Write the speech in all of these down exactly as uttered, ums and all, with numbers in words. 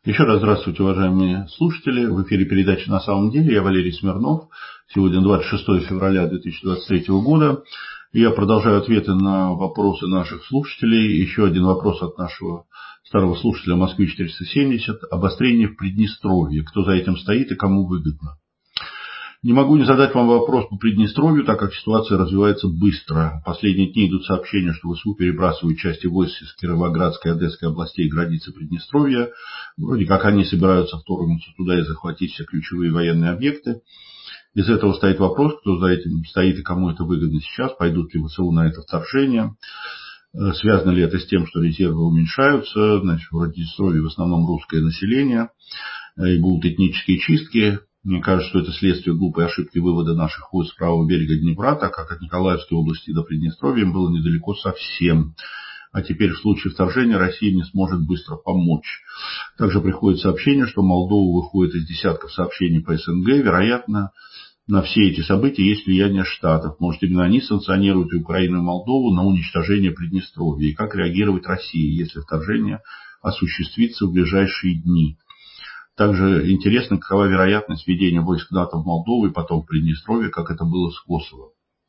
Еще раз здравствуйте, уважаемые слушатели. В эфире передача «На самом деле». Я Валерий Смирнов. Сегодня двадцать шестое февраля две тысячи двадцать третьего года. Я продолжаю ответы на вопросы наших слушателей. Еще один вопрос от нашего старого слушателя Москвы четыреста семьдесят. Обострение в Приднестровье. Кто за этим стоит и кому выгодно? Не могу не задать вам вопрос по Приднестровью, так как ситуация развивается быстро. В последние дни идут сообщения, что ВСУ перебрасывают части войск из Кировоградской и Одесской областей к границе Приднестровья. Вроде как они собираются вторгнуться туда и захватить все ключевые военные объекты. Из этого стоит вопрос, кто за этим стоит и кому это выгодно сейчас. Пойдут ли ВСУ на это вторжение? Связано ли это с тем, что резервы уменьшаются? Значит, в Приднестровье в основном русское население. И будут этнические чистки. Мне кажется, что это следствие глупой ошибки вывода наших войск с правого берега Днепра, так как от Николаевской области до Приднестровья им было недалеко совсем. А теперь в случае вторжения Россия не сможет быстро помочь. Также приходит сообщение, что Молдова выходит из десятков сообщений по СНГ. Вероятно, на все эти события есть влияние Штатов. Может, именно они санкционируют и Украину, и Молдову на уничтожение Приднестровья. И как реагировать России, если вторжение осуществится в ближайшие дни. Также интересно, какова вероятность введения войск НАТО в Молдову и потом в Приднестровье, как это было с Косово.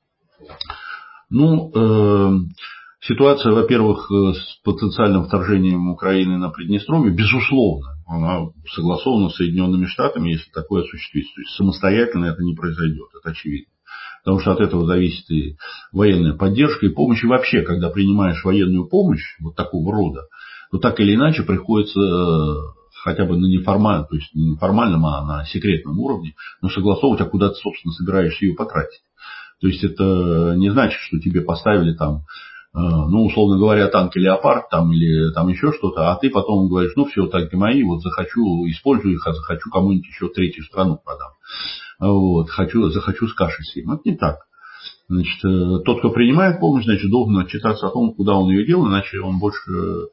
Ну, э, ситуация, во-первых, с потенциальным вторжением Украины на Приднестровье, безусловно, она согласована с Соединенными Штатами, если такое осуществится. То есть самостоятельно это не произойдет, это очевидно. Потому что от этого зависит и военная поддержка, и помощь. И вообще, когда принимаешь военную помощь вот такого рода, то так или иначе приходится хотя бы на неформальном, то есть не неформальном, а на секретном уровне, но согласовывать, а куда ты, собственно, собираешься ее потратить. То есть это не значит, что тебе поставили там, ну, условно говоря, танки «Леопард» там, или там еще что-то, а ты потом говоришь, ну, все, танки мои, вот захочу, использую их, а захочу кому-нибудь еще третью страну продам. Вот, хочу, захочу с кашей съем. Это не так. Значит, тот, кто принимает помощь, значит, должен отчитаться о том, куда он ее делал, иначе он больше,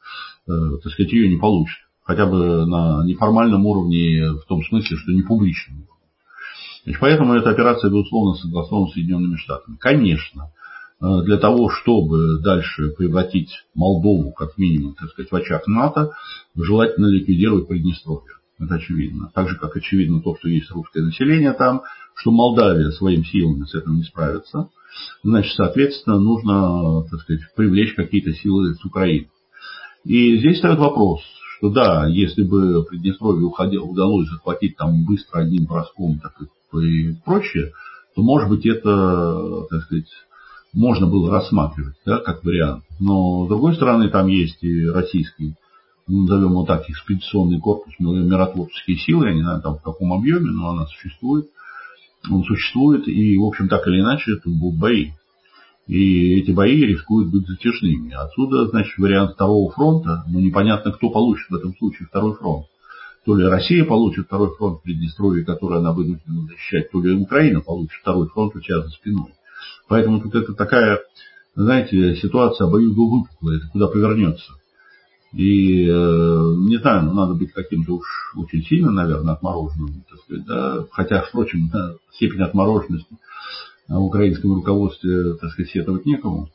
так сказать, ее не получит. Хотя бы на неформальном уровне, в том смысле, что не публичном. Значит, поэтому эта операция, безусловно, согласована с Соединенными Штатами. Конечно, для того, чтобы дальше превратить Молдову, как минимум, так сказать, в очаг НАТО, желательно ликвидировать Приднестровье. Это очевидно. Так же, как очевидно то, что есть русское население там, что Молдавия своими силами с этим не справится. Значит, соответственно, нужно, так сказать, привлечь какие-то силы с Украины. И здесь стоит вопрос, что да, если бы Приднестровье удалось захватить там быстро одним броском, так и прочее, то, может быть, это, так сказать, можно было рассматривать, да, как вариант. Но, с другой стороны, там есть и российский, назовем его так, экспедиционный корпус, миротворческие силы, я не знаю, там в каком объеме, но она существует. Он существует, и, в общем, так или иначе, это будут бои. И эти бои рискуют быть затяжными. Отсюда, значит, вариант второго фронта. Но непонятно, кто получит в этом случае второй фронт. То ли Россия получит второй фронт в Приднестровье, который она вынуждена защищать, то ли Украина получит второй фронт у себя за спиной. Поэтому тут это такая, знаете, ситуация обоюдовыпуклая, это куда повернется. И, э, не знаю, ну, надо быть каким-то уж очень сильно, наверное, отмороженным, так сказать, да? Хотя, впрочем, да, степень отмороженности в украинском руководстве, так сказать, сетовать некому,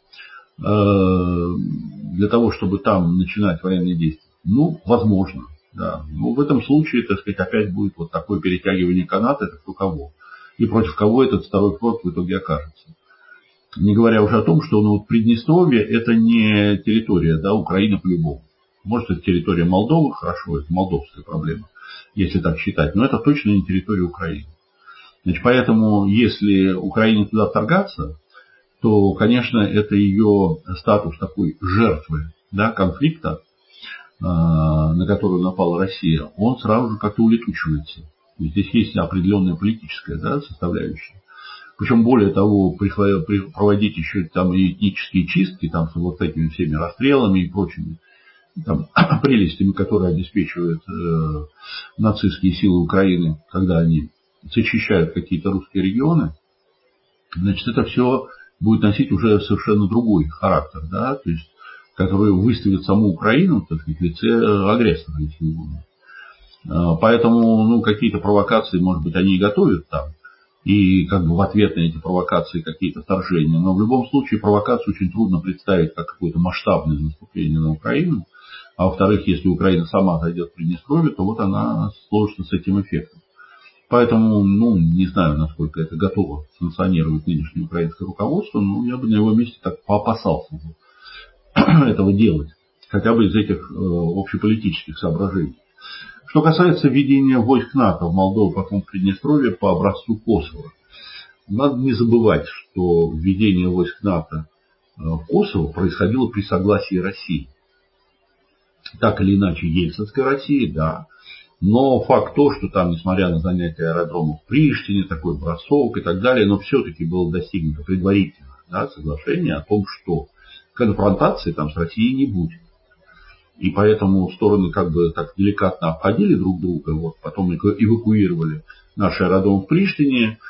для того, чтобы там начинать военные действия. Ну, возможно, да. Но в этом случае, так сказать, опять будет вот такое перетягивание каната, это кто кого. И против кого этот второй фронт в итоге окажется. Не говоря уже о том, что ну, вот Приднестровье это не территория, да, Украины по-любому. Может, это территория Молдовы, хорошо, это молдовская проблема, если так считать, но это точно не территория Украины. Значит, поэтому, если Украине туда вторгаться, то, конечно, это ее статус такой жертвы, да, конфликта, на которую напала Россия, он сразу же как-то улетучивается. Здесь есть определенная политическая, да, составляющая. Причем, более того, проводить еще там и этнические чистки там, с вот этими всеми расстрелами и прочими там, прелестями, которые обеспечивают э, нацистские силы Украины, когда они зачищают какие-то русские регионы, значит, это все будет носить уже совершенно другой характер, да, то есть, который выставит саму Украину, так сказать, в лице агрессора, если угодно. Поэтому, ну, какие-то провокации, может быть, они и готовят там, и как бы в ответ на эти провокации какие-то вторжения, но в любом случае провокацию очень трудно представить как какое-то масштабное наступление на Украину, А во-вторых, если Украина сама зайдет в Приднестровье, то вот она сложится с этим эффектом. Поэтому, ну, не знаю, насколько это готово санкционировать нынешнее украинское руководство, но я бы на его месте так поопасался этого делать. Хотя бы из этих э, общеполитических соображений. Что касается введения войск НАТО в Молдову, потом в Приднестровье по образцу Косово. Надо не забывать, что введение войск НАТО в Косово происходило при согласии России. Так или иначе, Ельцинской России, да. Но факт то, что там, несмотря на занятие аэродрома в Приштине, такой бросок и так далее, но все-таки было достигнуто предварительно, да, соглашение о том, что конфронтации там с Россией не будет. И поэтому стороны как бы так деликатно обходили друг друга, вот, потом эвакуировали наши аэродромы в Приштине,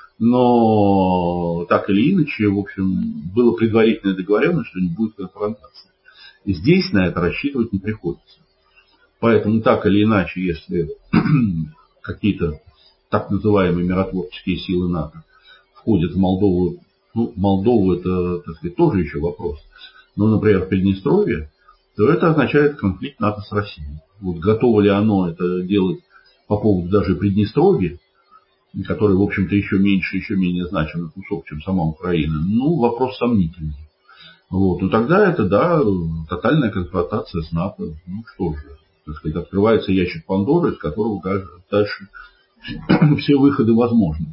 но так или иначе, в общем, было предварительная договоренность, что не будет конфронтации. И здесь на это рассчитывать не приходится. Поэтому так или иначе, если какие-то так называемые миротворческие силы НАТО входят в Молдову, ну, Молдову это, так сказать, тоже еще вопрос, но, например, в Приднестровье, то это означает конфликт НАТО с Россией. Вот готово ли оно это делать по поводу даже Приднестровья, который, в общем-то, еще меньше, еще менее значимый кусок, чем сама Украина, ну, вопрос сомнительный. Вот. Ну, тогда это, да, тотальная конфронтация с НАТО. Ну, что же, так сказать, открывается ящик Пандоры, из которого дальше все выходы возможны.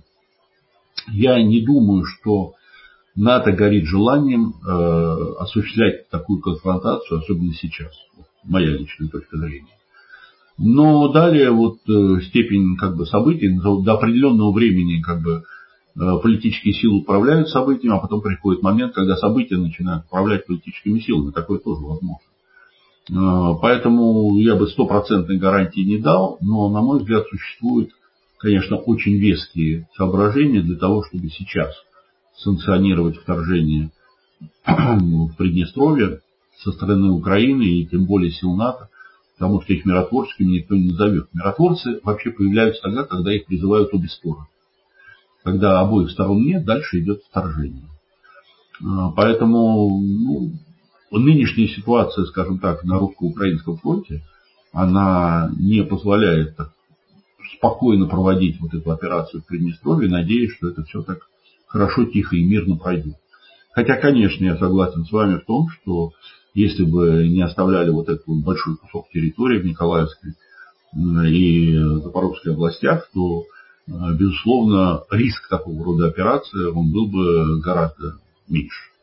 Я не думаю, что НАТО горит желанием э, осуществлять такую конфронтацию, особенно сейчас. Моя личная точка зрения. Но далее вот э, степень как бы событий до определенного времени как бы э, политические силы управляют событиями, а потом приходит момент, когда события начинают управлять политическими силами. Такое тоже возможно. Э, поэтому я бы стопроцентной гарантии не дал, но, на мой взгляд, существуют, конечно, очень веские соображения для того, чтобы сейчас санкционировать вторжение в Приднестровье со стороны Украины и тем более сил НАТО, потому что их миротворческими никто не назовет. Миротворцы вообще появляются тогда, когда их призывают обе стороны. Когда обоих сторон нет, дальше идет вторжение. Поэтому ну, нынешняя ситуация, скажем так, на русско-украинском фронте, она не позволяет так спокойно проводить вот эту операцию в Приднестровье, надеясь, что это все так хорошо, тихо и мирно пройдет. Хотя, конечно, я согласен с вами в том, что если бы не оставляли вот этот вот большой кусок территории в Николаевской и Запорожской областях, то, безусловно, риск такого рода операции он был бы гораздо меньше.